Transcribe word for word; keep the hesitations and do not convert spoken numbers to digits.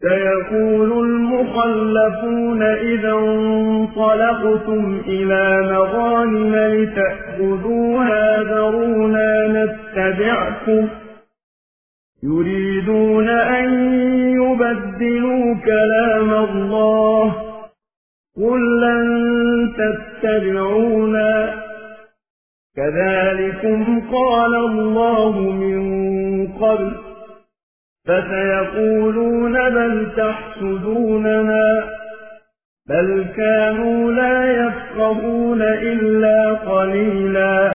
سيقول المخلفون إذا انطلقتم إلى مغانم لتأخذوها ذرونا نتبعكم يريدون أن يبدلوا كلام الله قل لن تتبعونا كذلكم قال الله من قبل فسيقولون بل تحسدوننا بل كانوا لا يفقهون إلا قليلا